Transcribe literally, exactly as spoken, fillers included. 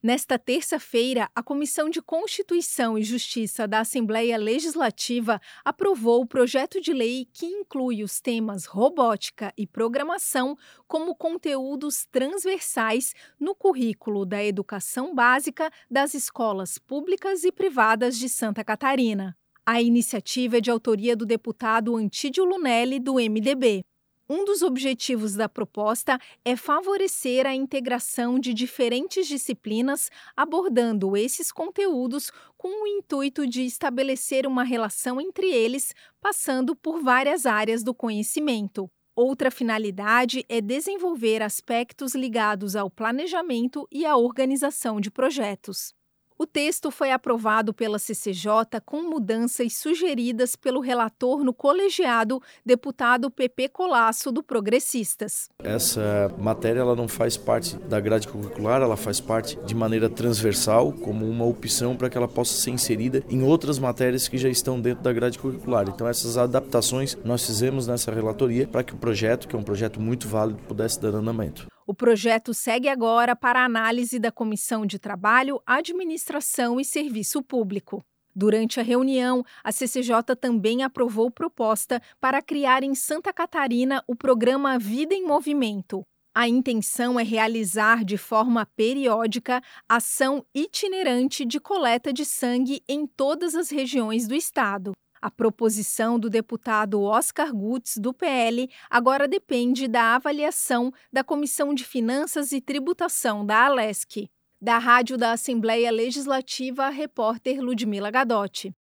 Nesta terça-feira, a Comissão de Constituição e Justiça da Assembleia Legislativa aprovou o projeto de lei que inclui os temas robótica e programação como conteúdos transversais no currículo da educação básica das escolas públicas e privadas de Santa Catarina. A iniciativa é de autoria do deputado Antídio Lunelli, do M D B. Um dos objetivos da proposta é favorecer a integração de diferentes disciplinas, abordando esses conteúdos com o intuito de estabelecer uma relação entre eles, passando por várias áreas do conhecimento. Outra finalidade é desenvolver aspectos ligados ao planejamento e à organização de projetos. O texto foi aprovado pela C C J com mudanças sugeridas pelo relator no colegiado, deputado Pepe Colasso, do Progressistas. Essa matéria ela não faz parte da grade curricular, ela faz parte de maneira transversal, como uma opção para que ela possa ser inserida em outras matérias que já estão dentro da grade curricular. Então essas adaptações nós fizemos nessa relatoria para que o projeto, que é um projeto muito válido, pudesse dar andamento. O projeto segue agora para a análise da Comissão de Trabalho, Administração e Serviço Público. Durante a reunião, a C C J também aprovou proposta para criar em Santa Catarina o programa Vida em Movimento. A intenção é realizar de forma periódica ação itinerante de coleta de sangue em todas as regiões do estado. A proposição do deputado Oscar Gutz, do P L, agora depende da avaliação da Comissão de Finanças e Tributação da Alesc. Da Rádio da Assembleia Legislativa, a repórter Ludmila Gadotti.